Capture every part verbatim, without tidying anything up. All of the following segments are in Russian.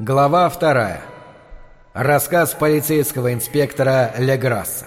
Глава вторая. Рассказ полицейского инспектора Леграсса.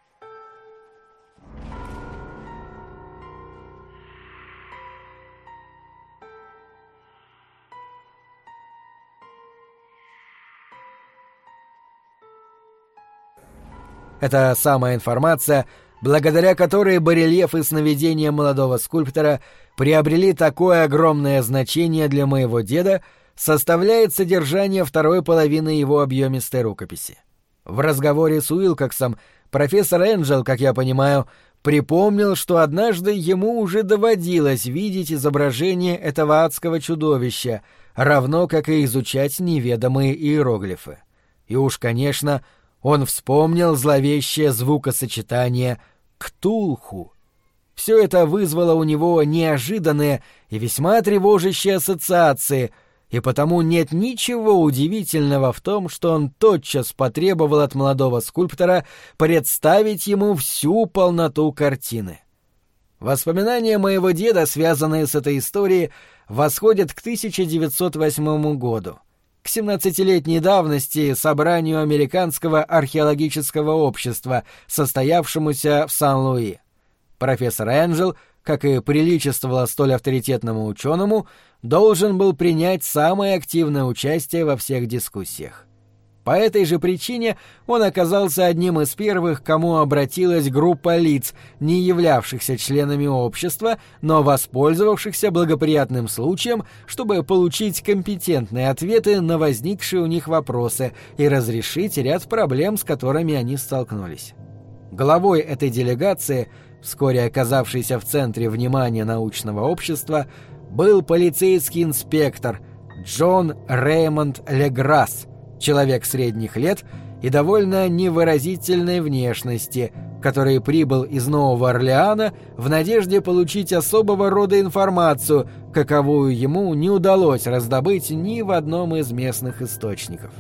Это самая информация, благодаря которой барельефы сновидения молодого скульптора приобрели такое огромное значение для моего деда, составляет содержание второй половины его объемистой рукописи. В разговоре с Уилкоксом профессор Энджел, как я понимаю, припомнил, что однажды ему уже доводилось видеть изображение этого адского чудовища, равно как и изучать неведомые иероглифы. И уж, конечно, он вспомнил зловещее звукосочетание «Ктулху». Все это вызвало у него неожиданные и весьма тревожащие ассоциации, и потому нет ничего удивительного в том, что он тотчас потребовал от молодого скульптора представить ему всю полноту картины. Воспоминания моего деда, связанные с этой историей, восходят к тысяча девятьсот восьмому году, к семнадцатилетней давности собранию Американского археологического общества, состоявшемуся в Сан-Луи. Профессор Энджел, как и приличествовало столь авторитетному ученому, должен был принять самое активное участие во всех дискуссиях. По этой же причине он оказался одним из первых, к кому обратилась группа лиц, не являвшихся членами общества, но воспользовавшихся благоприятным случаем, чтобы получить компетентные ответы на возникшие у них вопросы и разрешить ряд проблем, с которыми они столкнулись. Главой этой делегации, вскоре оказавшейся в центре внимания научного общества, был полицейский инспектор Джон Реймонд Леграсс, человек средних лет и довольно невыразительной внешности, который прибыл из Нового Орлеана в надежде получить особого рода информацию, каковую ему не удалось раздобыть ни в одном из местных источников.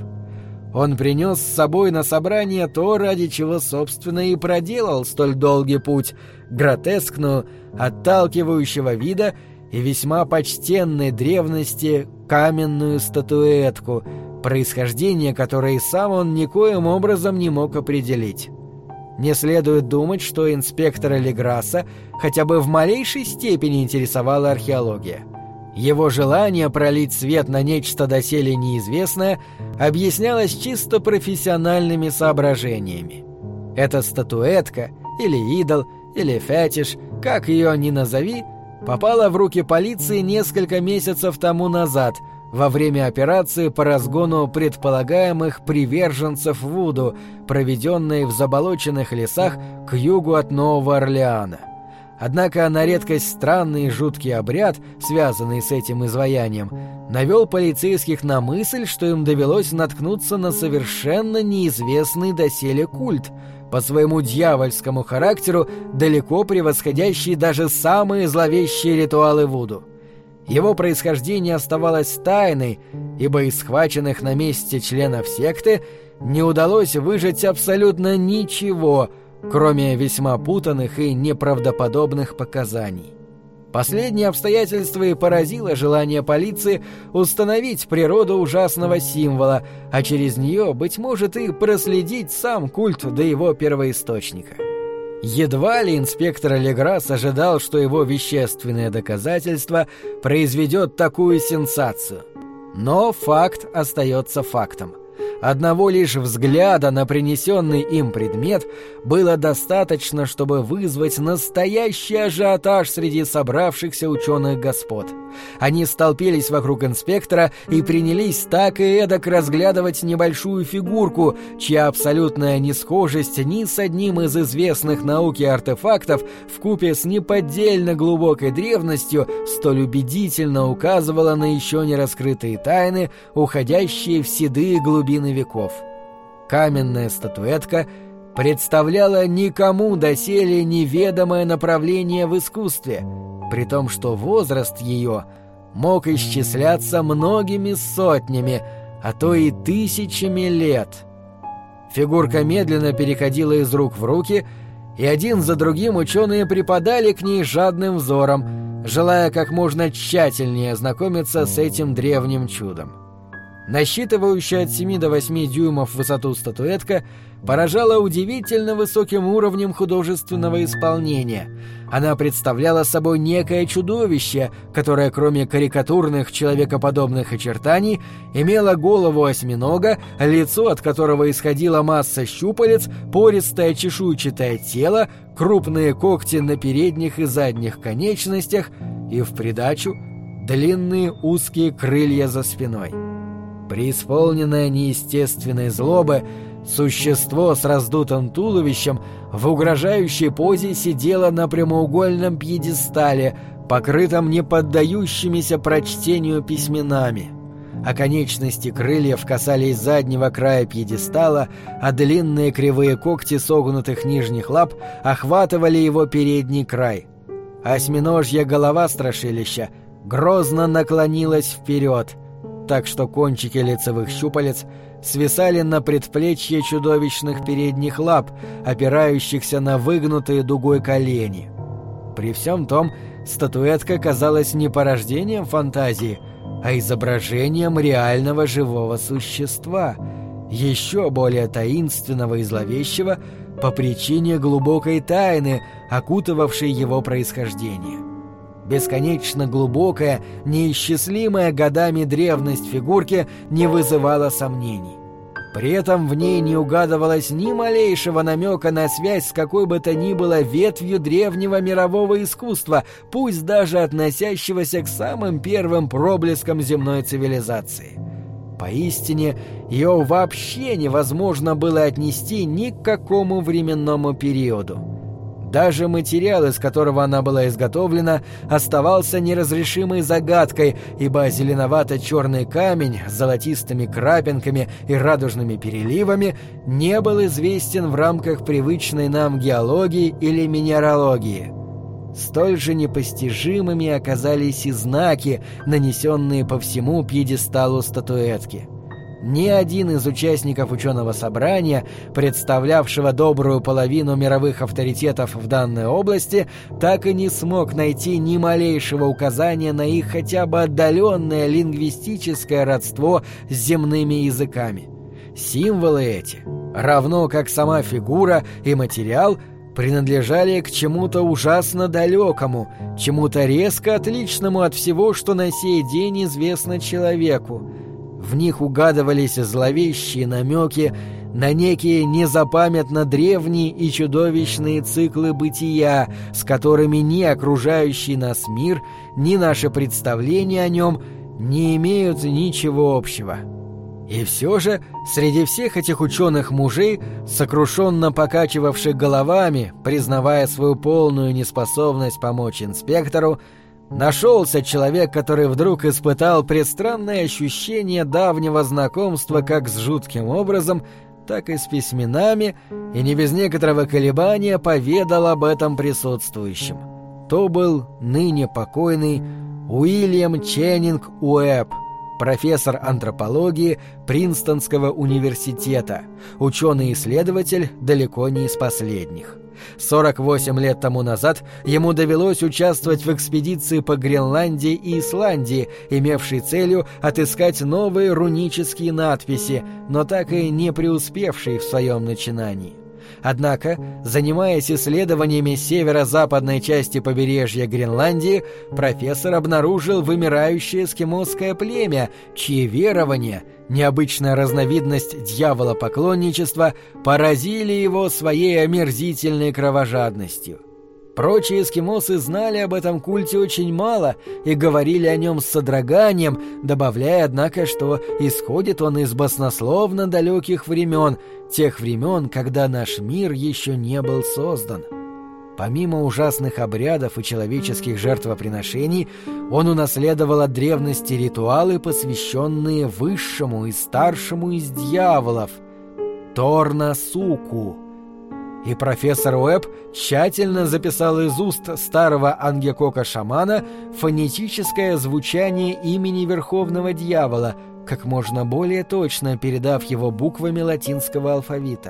Он принес с собой на собрание то, ради чего, собственно, и проделал столь долгий путь, гротескную, отталкивающего вида и весьма почтенной древности каменную статуэтку, происхождение которой сам он никоим образом не мог определить. Не следует думать, что инспектора Леграсса хотя бы в малейшей степени интересовала археология. Его желание пролить свет на нечто доселе неизвестное объяснялось чисто профессиональными соображениями. Эта статуэтка, или идол, или фетиш, как ее ни назови, попала в руки полиции несколько месяцев тому назад, во время операции по разгону предполагаемых приверженцев Вуду, проведенной в заболоченных лесах к югу от Нового Орлеана. Однако на редкость странный и жуткий обряд, связанный с этим изваянием, навел полицейских на мысль, что им довелось наткнуться на совершенно неизвестный доселе культ, по своему дьявольскому характеру далеко превосходящий даже самые зловещие ритуалы Вуду. Его происхождение оставалось тайной, ибо из схваченных на месте членов секты не удалось выжать абсолютно ничего, кроме весьма путанных и неправдоподобных показаний. Последнее обстоятельство и поразило желание полиции установить природу ужасного символа, а через нее, быть может, и проследить сам культ до его первоисточника. Едва ли инспектор Леграсс ожидал, что его вещественное доказательство произведет такую сенсацию. Но факт остается фактом. Одного лишь взгляда на принесенный им предмет было достаточно, чтобы вызвать настоящий ажиотаж среди собравшихся ученых господ. Они столпились вокруг инспектора и принялись так и эдак разглядывать небольшую фигурку, чья абсолютная несхожесть ни с одним из известных науке артефактов вкупе с неподдельно глубокой древностью столь убедительно указывала на еще не раскрытые тайны, уходящие в седые глубины веков. Каменная статуэтка представляла никому доселе неведомое направление в искусстве, при том, что возраст ее мог исчисляться многими сотнями, а то и тысячами лет. Фигурка медленно переходила из рук в руки, и один за другим ученые припадали к ней жадным взором, желая как можно тщательнее ознакомиться с этим древним чудом. Насчитывающая от семи до восьми дюймов высоту статуэтка поражала удивительно высоким уровнем художественного исполнения. Она представляла собой некое чудовище, которое, кроме карикатурных человекоподобных очертаний, имело голову осьминога, лицо, от которого исходила масса щупалец, пористое чешуйчатое тело, крупные когти на передних и задних конечностях и, в придачу, длинные узкие крылья за спиной. Преисполненное неестественной злобы, существо с раздутым туловищем в угрожающей позе сидело на прямоугольном пьедестале, покрытом неподдающимися прочтению письменами. Оконечности крыльев касались заднего края пьедестала, а длинные кривые когти согнутых нижних лап охватывали его передний край. Осьминожья голова страшилища грозно наклонилась вперед, так что кончики лицевых щупалец свисали на предплечье чудовищных передних лап, опирающихся на выгнутые дугой колени. При всем том, статуэтка казалась не порождением фантазии, а изображением реального живого существа, еще более таинственного и зловещего по причине глубокой тайны, окутывавшей его происхождение. Бесконечно глубокая, неисчислимая годами древность фигурки не вызывала сомнений. При этом в ней не угадывалось ни малейшего намека на связь с какой бы то ни было ветвью древнего мирового искусства, пусть даже относящегося к самым первым проблескам земной цивилизации. Поистине, ее вообще невозможно было отнести ни к какому временному периоду. Даже материал, из которого она была изготовлена, оставался неразрешимой загадкой, ибо зеленовато-черный камень с золотистыми крапинками и радужными переливами не был известен в рамках привычной нам геологии или минералогии. Столь же непостижимыми оказались и знаки, нанесенные по всему пьедесталу статуэтки. Ни один из участников ученого собрания, представлявшего добрую половину мировых авторитетов в данной области, так и не смог найти ни малейшего указания на их хотя бы отдаленное лингвистическое родство с земными языками. Символы эти, равно как сама фигура и материал, принадлежали к чему-то ужасно далекому, чему-то резко отличному от всего, что на сей день известно человеку. В них угадывались зловещие намеки на некие незапамятно древние и чудовищные циклы бытия, с которыми ни окружающий нас мир, ни наши представления о нем не имеют ничего общего. И все же среди всех этих ученых-мужей, сокрушенно покачивавших головами, признавая свою полную неспособность помочь инспектору, нашелся человек, который вдруг испытал пристранное ощущение давнего знакомства как с жутким образом, так и с письменами, и не без некоторого колебания поведал об этом присутствующим. То был ныне покойный Уильям Ченнинг Уэбб, профессор антропологии Принстонского университета, ученый-исследователь далеко не из последних. сорок восемь лет тому назад ему довелось участвовать в экспедиции по Гренландии и Исландии, имевшей целью отыскать новые рунические надписи, но так и не преуспевшей в своем начинании. Однако, занимаясь исследованиями северо-западной части побережья Гренландии, профессор обнаружил вымирающее эскимосское племя, чьи верования, необычная разновидность дьяволопоклонничества, поразили его своей омерзительной кровожадностью. Прочие эскимосы знали об этом культе очень мало и говорили о нем с содроганием, добавляя, однако, что исходит он из баснословно далеких времен, тех времен, когда наш мир еще не был создан. Помимо ужасных обрядов и человеческих жертвоприношений, он унаследовал от древности ритуалы, посвященные высшему и старшему из дьяволов — Торнасуку. И профессор Уэбб тщательно записал из уст старого ангекока-шамана фонетическое звучание имени Верховного Дьявола, как можно более точно передав его буквами латинского алфавита.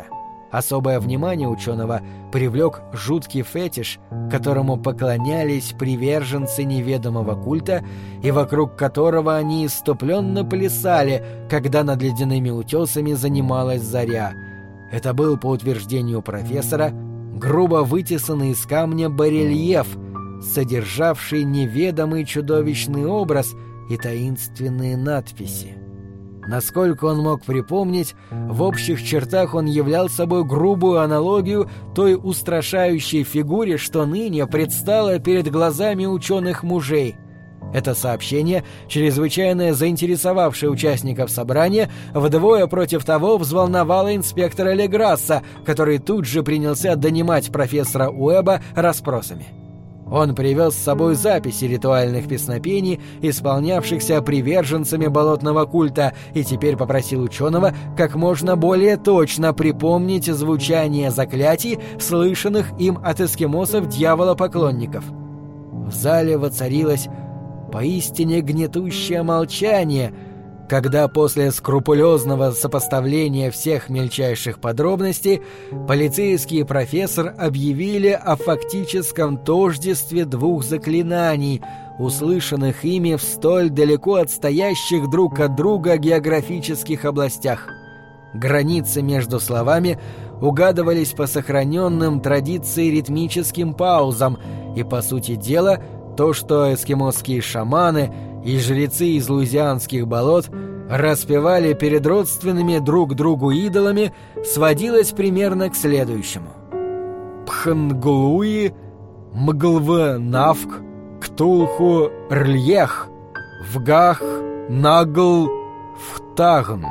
Особое внимание ученого привлек жуткий фетиш, которому поклонялись приверженцы неведомого культа и вокруг которого они исступленно плясали, когда над ледяными утесами занималась заря. Это был, по утверждению профессора, грубо вытесанный из камня барельеф, содержавший неведомый чудовищный образ и таинственные надписи. Насколько он мог припомнить, в общих чертах он являл собой грубую аналогию той устрашающей фигуре, что ныне предстала перед глазами ученых-мужей. Это сообщение, чрезвычайно заинтересовавшее участников собрания, вдвое против того взволновало инспектора Леграсса, который тут же принялся донимать профессора Уэба расспросами. Он привез с собой записи ритуальных песнопений, исполнявшихся приверженцами болотного культа, и теперь попросил ученого как можно более точно припомнить звучание заклятий, слышанных им от эскимосов-дьяволопоклонников. В зале воцарилось поистине гнетущее молчание, когда после скрупулезного сопоставления всех мельчайших подробностей полицейский профессор объявили о фактическом тождестве двух заклинаний, услышанных ими в столь далеко отстоящих друг от друга географических областях. Границы между словами угадывались по сохраненным традиции ритмическим паузам, и, по сути дела, то, что эскимосские шаманы и жрецы из луизианских болот распевали перед родственными друг другу идолами, сводилось примерно к следующему: Пхнглуи, Мглв-Навк, Ктулху Рльех, Вгах Нагл Втагн.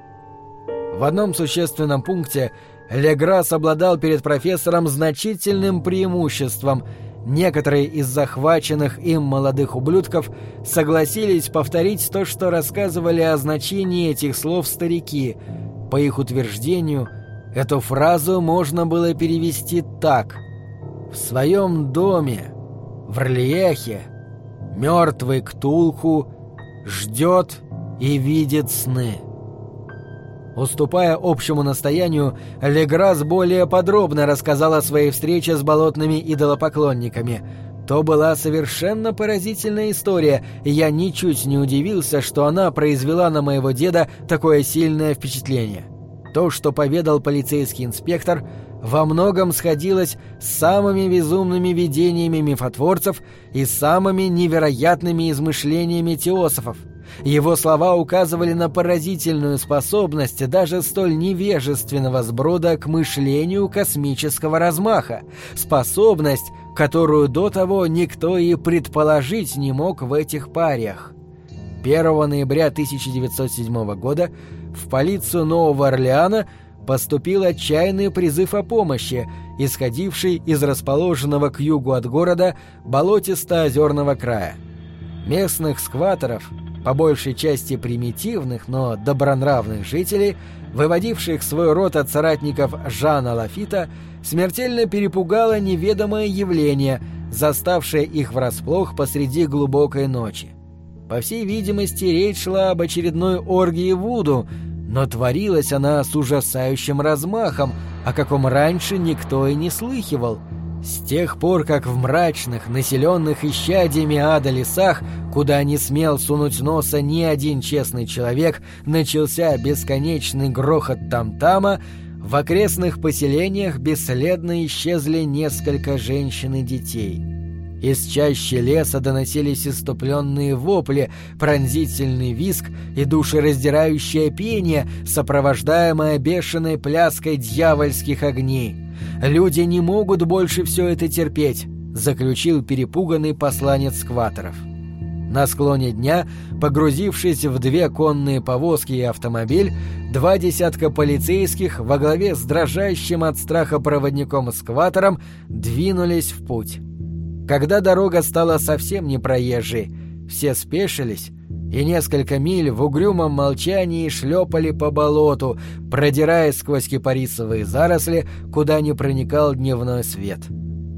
В одном существенном пункте Леграсс обладал перед профессором значительным преимуществом. Некоторые из захваченных им молодых ублюдков согласились повторить то, что рассказывали о значении этих слов старики. По их утверждению, эту фразу можно было перевести так: «В своем доме, в Рльехе, мертвый Ктулху ждет и видит сны». Уступая общему настоянию, Леграсс более подробно рассказал о своей встрече с болотными идолопоклонниками. То была совершенно поразительная история, и я ничуть не удивился, что она произвела на моего деда такое сильное впечатление. То, что поведал полицейский инспектор, во многом сходилось с самыми безумными видениями мифотворцев и самыми невероятными измышлениями теософов. Его слова указывали на поразительную способность даже столь невежественного сброда к мышлению космического размаха, способность, которую до того никто и предположить не мог в этих париях. первого ноября тысяча девятьсот седьмого года в полицию Нового Орлеана поступил отчаянный призыв о помощи, исходивший из расположенного к югу от города болотисто-озерного края. Местных скваторов, по большей части примитивных, но добронравных жителей, выводивших свой род от соратников Жана Лафита, смертельно перепугало неведомое явление, заставшее их врасплох посреди глубокой ночи. По всей видимости, речь шла об очередной оргии вуду, но творилась она с ужасающим размахом, о каком раньше никто и не слыхивал. С тех пор, как в мрачных, населенных исчадьями ада лесах, куда не смел сунуть носа ни один честный человек, начался бесконечный грохот там-тама, в окрестных поселениях бесследно исчезли несколько женщин и детей. Из чащи леса доносились исступленные вопли, пронзительный визг и душераздирающее пение, сопровождаемое бешеной пляской дьявольских огней. «Люди не могут больше все это терпеть», — заключил перепуганный посланец скваторов. На склоне дня, погрузившись в две конные повозки и автомобиль, два десятка полицейских во главе с дрожащим от страха проводником-скватором двинулись в путь. Когда дорога стала совсем непроезжей, все спешились и несколько миль в угрюмом молчании шлепали по болоту, продираясь сквозь кипарисовые заросли, куда не проникал дневной свет.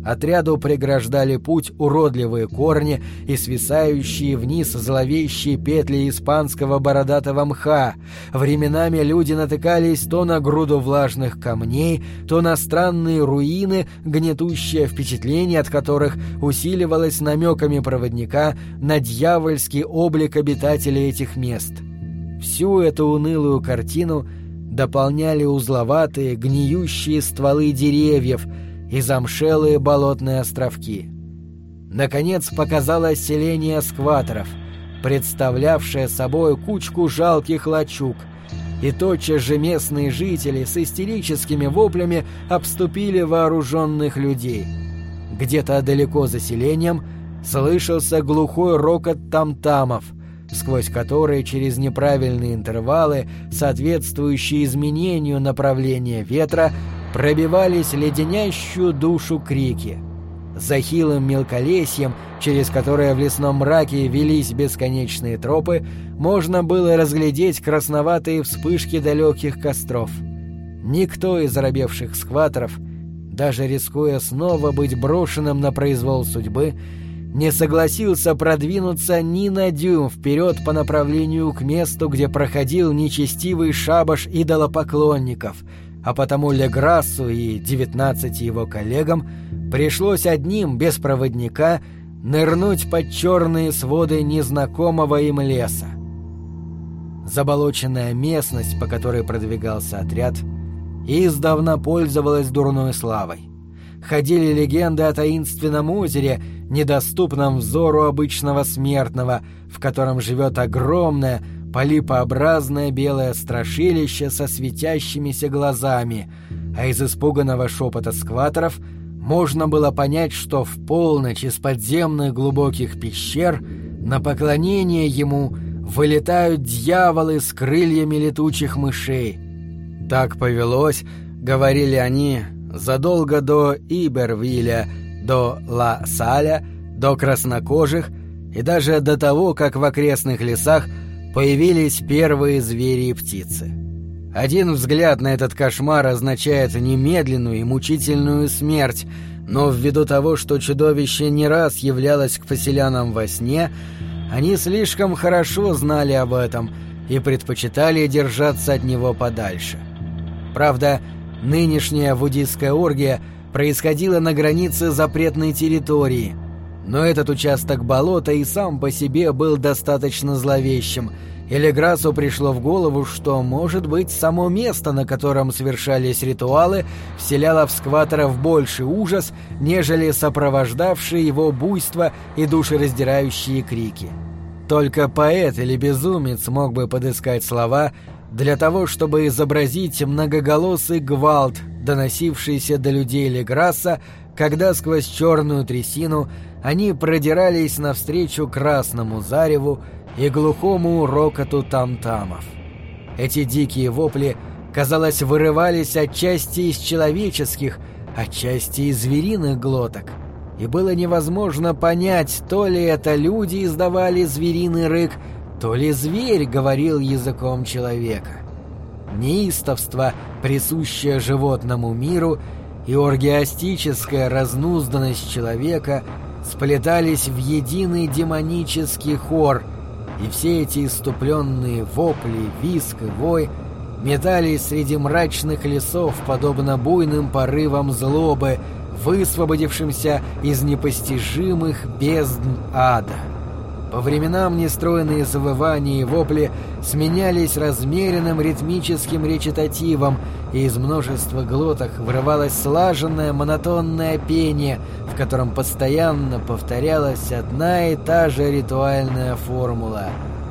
Отряду преграждали путь уродливые корни и свисающие вниз зловещие петли испанского бородатого мха. Временами люди натыкались то на груду влажных камней, то на странные руины, гнетущее впечатление от которых усиливалось намеками проводника на дьявольский облик обитателей этих мест. Всю эту унылую картину дополняли узловатые, гниющие стволы деревьев и замшелые болотные островки. Наконец показалось селение скваторов, представлявшее собой кучку жалких лачуг, и тотчас же местные жители с истерическими воплями обступили вооруженных людей. Где-то далеко за селением слышался глухой рокот там-тамов, сквозь которые через неправильные интервалы, соответствующие изменению направления ветра, пробивались леденящую душу крики. За хилым мелколесьем, через которое в лесном мраке велись бесконечные тропы, можно было разглядеть красноватые вспышки далеких костров. Никто из оробевших скваторов, даже рискуя снова быть брошенным на произвол судьбы, не согласился продвинуться ни на дюйм вперед по направлению к месту, где проходил нечестивый шабаш идолопоклонников, а потому Леграссу и девятнадцати его коллегам пришлось одним, без проводника, нырнуть под черные своды незнакомого им леса. Заболоченная местность, по которой продвигался отряд, издавна пользовалась дурной славой. Ходили легенды о таинственном озере, недоступном взору обычного смертного, в котором живет огромное, полипообразное белое страшилище со светящимися глазами, а из испуганного шепота скваторов можно было понять, что в полночь из подземных глубоких пещер на поклонение ему вылетают дьяволы с крыльями летучих мышей. Так повелось, говорили они, задолго до Ибервилля, до Ла-Саля, до краснокожих и даже до того, как в окрестных лесах появились первые звери и птицы. Один взгляд на этот кошмар означает немедленную и мучительную смерть, но ввиду того, что чудовище не раз являлось к поселянам во сне, они слишком хорошо знали об этом и предпочитали держаться от него подальше. Правда, нынешняя вудистская оргия происходила на границе запретной территории, но этот участок болота и сам по себе был достаточно зловещим, и Леграссу пришло в голову, что, может быть, само место, на котором совершались ритуалы, вселяло в скваторов больший ужас, нежели сопровождавшие его буйство и душераздирающие крики. Только поэт или безумец мог бы подыскать слова для того, чтобы изобразить многоголосый гвалт, доносившийся до людей Леграсса, когда сквозь черную трясину они продирались навстречу красному зареву и глухому рокоту там-тамов. Эти дикие вопли, казалось, вырывались отчасти из человеческих, отчасти из звериных глоток, и было невозможно понять, то ли это люди издавали звериный рык, то ли зверь говорил языком человека. Неистовство, присущее животному миру, и оргиастическая разнузданность человека сплетались в единый демонический хор, и все эти иступленные вопли, визг и вой метались среди мрачных лесов, подобно буйным порывам злобы, высвободившимся из непостижимых бездн ада. По временам нестройные завывания и вопли сменялись размеренным ритмическим речитативом, и из множества глоток вырывалось слаженное монотонное пение, в котором постоянно повторялась одна и та же ритуальная формула: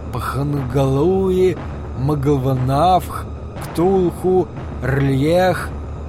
«Пхнгалуи, Мглванавх, Ктулху, Рльех,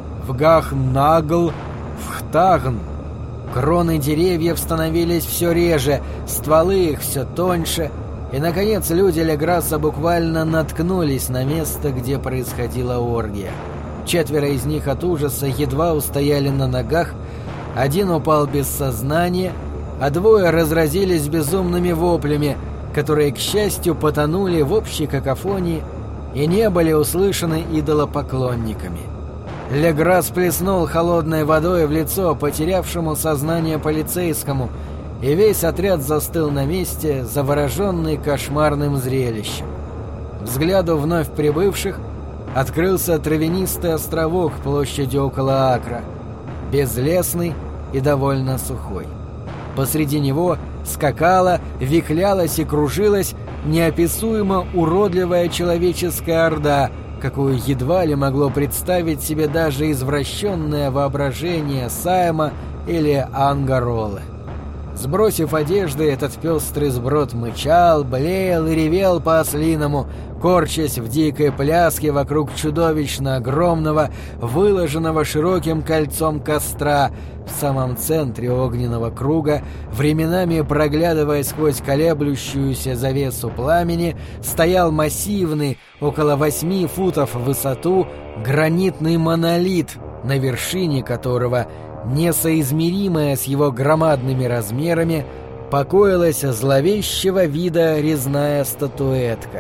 Вгахнагл, Вхтагн». Кроны деревьев становились все реже, стволы их все тоньше, и, наконец, люди Леграсса буквально наткнулись на место, где происходила оргия. Четверо из них от ужаса едва устояли на ногах, один упал без сознания, а двое разразились безумными воплями, которые, к счастью, потонули в общей какофонии и не были услышаны идолопоклонниками. Леграсс плеснул холодной водой в лицо потерявшему сознание полицейскому, и весь отряд застыл на месте, завороженный кошмарным зрелищем. Взгляду вновь прибывших открылся травянистый островок площадью около акра, безлесный и довольно сухой. Посреди него скакала, вихлялась и кружилась неописуемо уродливая человеческая орда, какую едва ли могло представить себе даже извращенное воображение Сайма или Ангаролы. Сбросив одежды, этот пестрый сброд мычал, блеял и ревел по-ослиному, корчась в дикой пляске вокруг чудовищно огромного, выложенного широким кольцом костра, в самом центре огненного круга, временами проглядывая сквозь колеблющуюся завесу пламени, стоял массивный, около восьми футов в высоту, гранитный монолит, на вершине которого, несоизмеримая с его громадными размерами, покоилась зловещего вида резная статуэтка.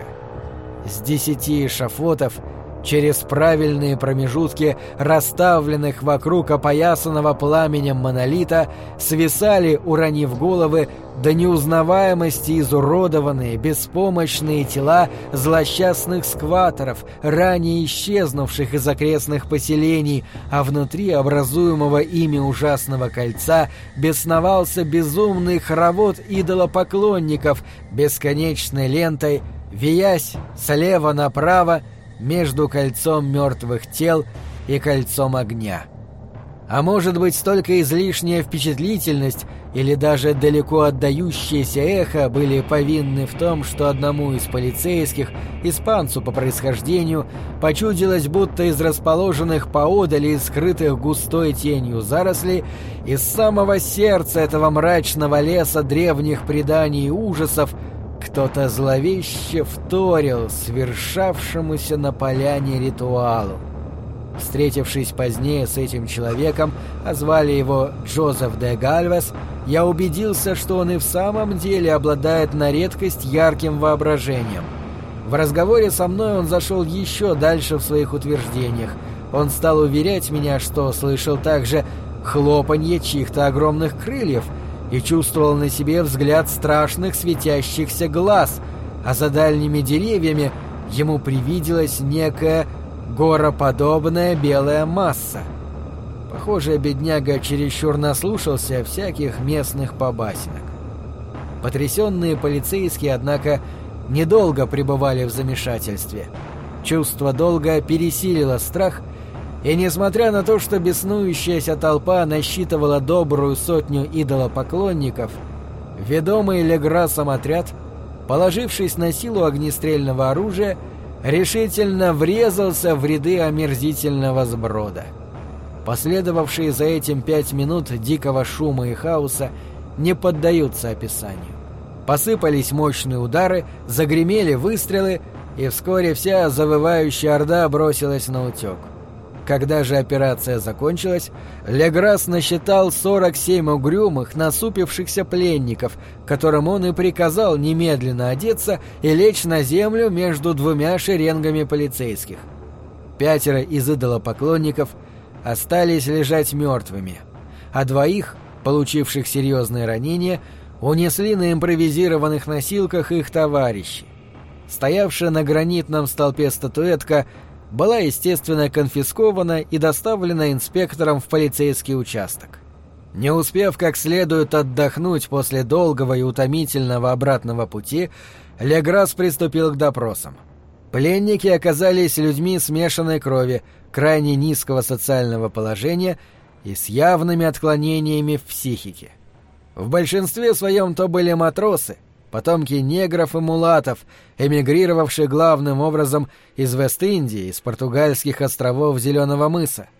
С десяти эшафотов, через правильные промежутки расставленных вокруг опоясанного пламенем монолита, свисали, уронив головы, до неузнаваемости изуродованные, беспомощные тела злосчастных скваторов, ранее исчезнувших из окрестных поселений, а внутри образуемого ими ужасного кольца бесновался безумный хоровод идолопоклонников, бесконечной лентой, виясь слева направо между кольцом мертвых тел и кольцом огня. А может быть, столько излишняя впечатлительность или даже далеко отдающееся эхо были повинны в том, что одному из полицейских, испанцу по происхождению, почудилось, будто из расположенных поодаль и скрытых густой тенью зарослей, из самого сердца этого мрачного леса древних преданий и ужасов, кто-то зловеще вторил свершавшемуся на поляне ритуалу. Встретившись позднее с этим человеком, а звали его Джозеф де Гальвес, я убедился, что он и в самом деле обладает на редкость ярким воображением. В разговоре со мной он зашел еще дальше в своих утверждениях. Он стал уверять меня, что слышал также хлопанье чьих-то огромных крыльев и чувствовал на себе взгляд страшных светящихся глаз, а за дальними деревьями ему привиделась некая гороподобная белая масса. Похоже, бедняга чересчур наслушался всяких местных побасенок. Потрясенные полицейские, однако, недолго пребывали в замешательстве. Чувство долга пересилило страх, и, несмотря на то, что беснующаяся толпа насчитывала добрую сотню идолопоклонников, ведомый Леграссом отряд, положившись на силу огнестрельного оружия, решительно врезался в ряды омерзительного сброда. Последовавшие за этим пять минут дикого шума и хаоса не поддаются описанию. Посыпались мощные удары, загремели выстрелы, и вскоре вся завывающая орда бросилась на утек. Когда же операция закончилась, Леграсс насчитал сорок семь угрюмых, насупившихся пленников, которым он и приказал немедленно одеться и лечь на землю между двумя шеренгами полицейских. Пятеро из идолопоклонников остались лежать мертвыми, а двоих, получивших серьезные ранения, унесли на импровизированных носилках их товарищи. Стоявшая на гранитном столпе статуэтка была, естественно, конфискована и доставлена инспектором в полицейский участок. Не успев как следует отдохнуть после долгого и утомительного обратного пути, Леграсс приступил к допросам. Пленники оказались людьми смешанной крови, крайне низкого социального положения и с явными отклонениями в психике. В большинстве своем то были матросы, потомки негров и мулатов, эмигрировавших главным образом из Вест-Индии, из португальских островов Зеленого мыса.